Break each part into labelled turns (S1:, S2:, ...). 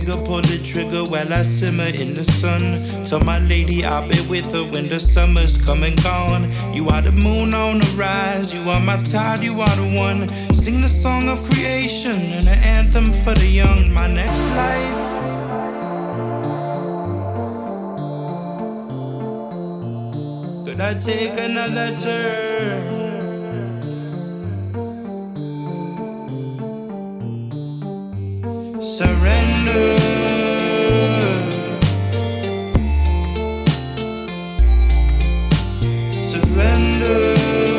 S1: figure, pull the trigger while I simmer in the sun. Tell my lady I'll be with her when the summer's come and gone. You are the moon on the rise, you are my tide, you are the one. Sing the song of creation and an anthem for the young. My next life, could I take another turn? Surrender. Surrender.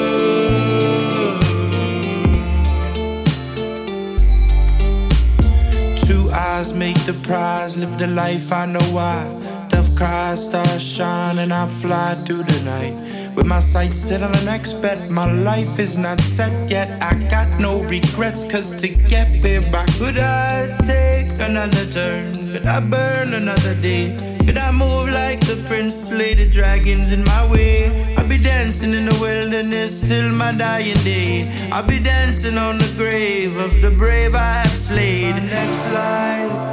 S1: Two eyes make the prize. Live the life I know why. Dove cries, stars shine, and I fly through the night. With my sights set on the next bet. My life is not set yet. I got no regrets, cause to get where I could I take another turn? Could I burn another day? Could I move like the prince, slay the dragons in my way? I'll be dancing in the wilderness till my dying day. I'll be dancing on the grave of the brave I have slayed. My next life,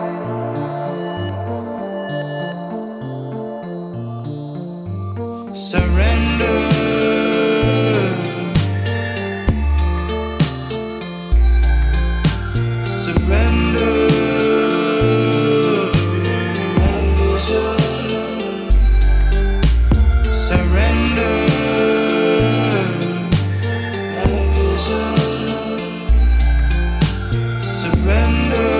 S1: surrender. Surrender. Surrender. Surrender.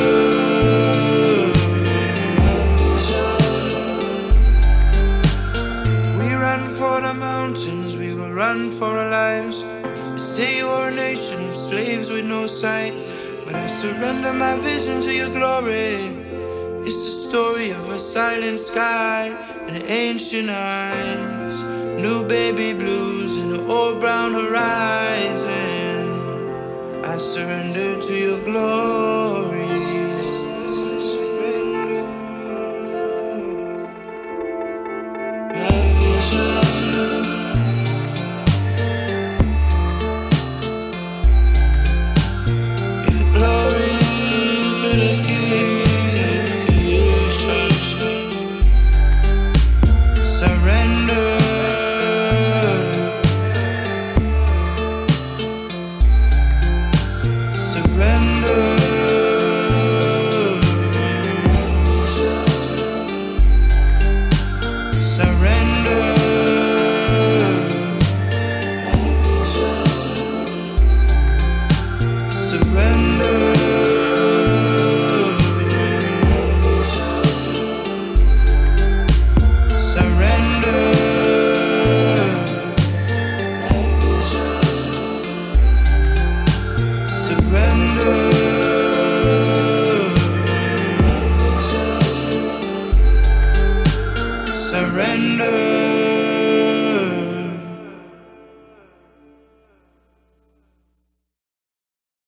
S1: For the mountains, we will run for our lives. They say you're a nation of slaves with no sight, but I surrender my vision to your glory. It's the story of a silent sky and ancient eyes, new baby blues and an old brown horizon. I surrender to your glory. Surrender.